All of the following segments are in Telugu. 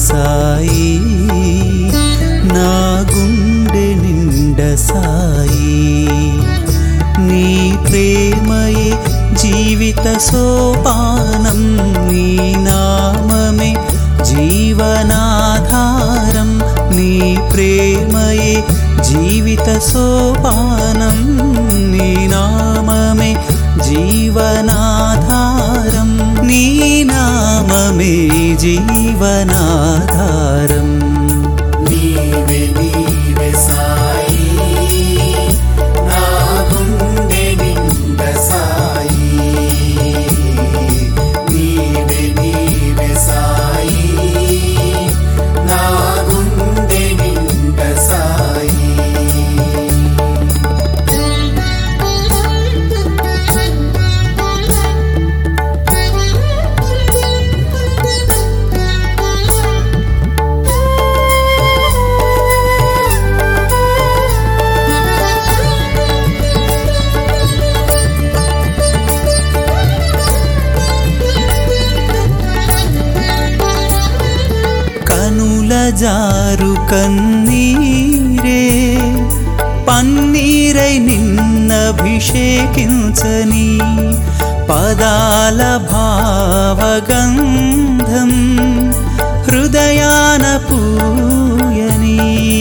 సాయి నా గుండె నిండ సాయి నీ ప్రేమయే జీవిత సోపానం నీ నామమే జీవనాధారం నీ ప్రేమయే జీవిత సోపానం నీ నామమే జీవనాధారం నీ నామమే జీవనాధారం నీవే నీవే సాయి నా గుండె నిండ సాయి నీవే నీవే సాయి నా గుండె నిండ సాయి కనుల జారు కన్నీరే పన్నీరై నిన్నభిషేకించని పదాల భావగంధం హృదయాన పూయని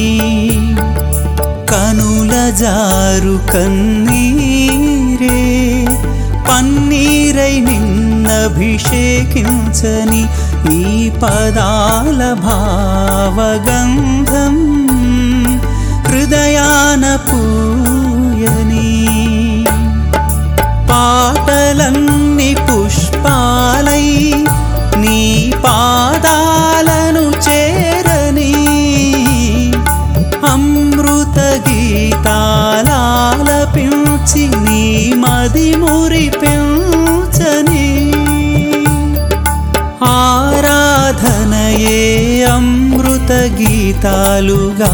కనుల జారు కన్నీరే పన్నీరై నిన్నభిషేకించని ఈ పదాల భావగంధం హృదయాన పూయని పాటలన్నీ పుష్పాలై నీ పాదాలను చేరని అమృత గీతాలాలపించి నీ మది మురిపించని ఆరాధనయే అమృత గీతాలుగా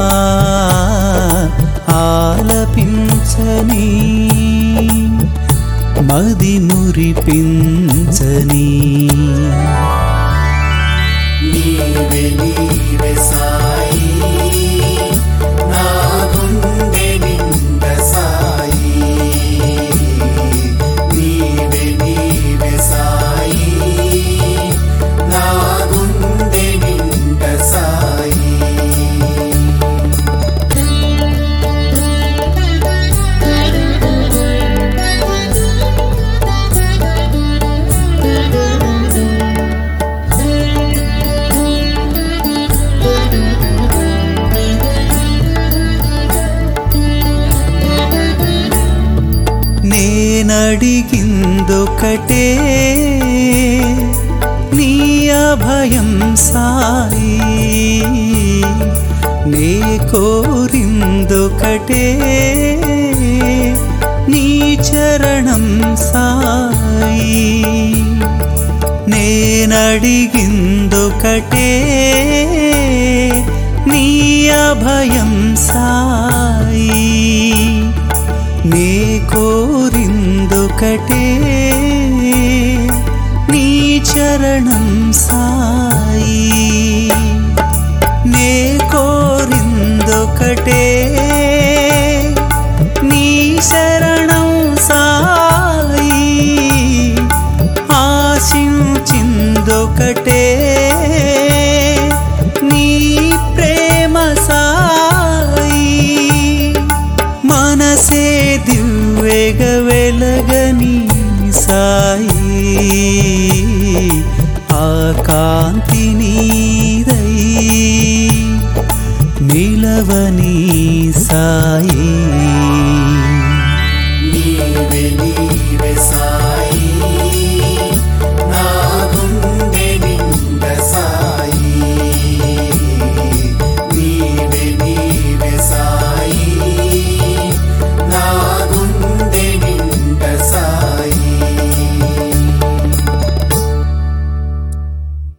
ఆలపించని మది మురిపించని నీవే నీవే సాయి నా గుండె నిండ సాయి నీవే నీవే సాయి నా గుండె నిండ సాయి నేనడిగిందొకటే నీ అభయం సాయి నే కోరిందొకటే నీ చరణం సాయి నేనడిగిందొకటే నీ అభయం సాయి నే కోరిందొకటే